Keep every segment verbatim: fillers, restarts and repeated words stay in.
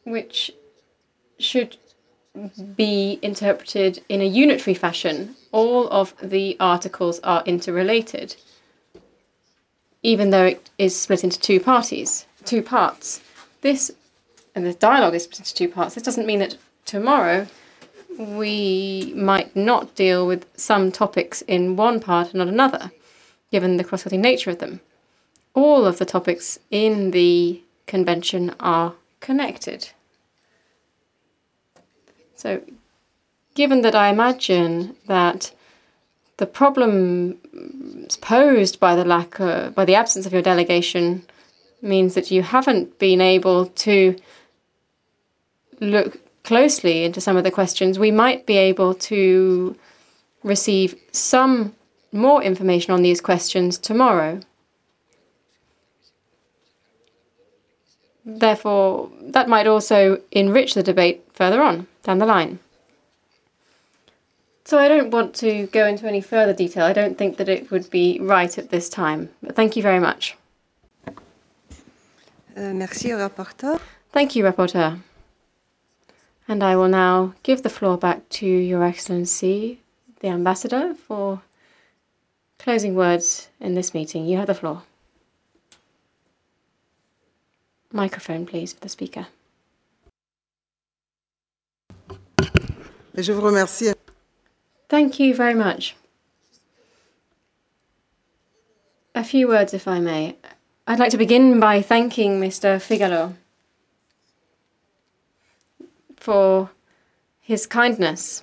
which should be interpreted in a unitary fashion. All of the articles are interrelated, even though it is split into two parties, two parts. This, and the dialogue is split into two parts. This doesn't mean that tomorrow we might not deal with some topics in one part and not another, given the cross-cutting nature of them. All of the topics in the convention are connected. So, given that I imagine that the problems posed by the lack, of, by the absence of your delegation, means that you haven't been able to look closely into some of the questions, we might be able to receive some more information on these questions tomorrow. Therefore, that might also enrich the debate further on down the line. So I don't want to go into any further detail. I don't think that it would be right at this time. But thank you very much. Uh, merci, rapporteur. Thank you, Rapporteur. And I will now give the floor back to Your Excellency, the Ambassador, for closing words in this meeting. You have the floor. Microphone, please, for the speaker. Je vous remercie. Thank you very much. A few words, if I may. I'd like to begin by thanking Mister Figaro for his kindness.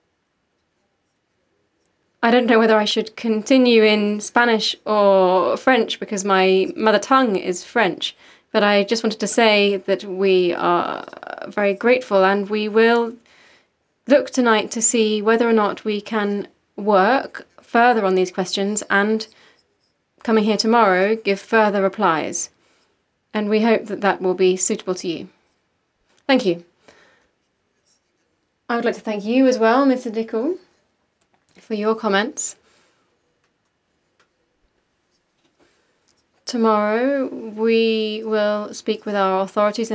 I don't know whether I should continue in Spanish or French because my mother tongue is French, but I just wanted to say that we are very grateful and we will look tonight to see whether or not we can work further on these questions and, coming here tomorrow, give further replies. And we hope that that will be suitable to you. Thank you. I would like to thank you as well, Mister Dickel, for your comments. Tomorrow we will speak with our authorities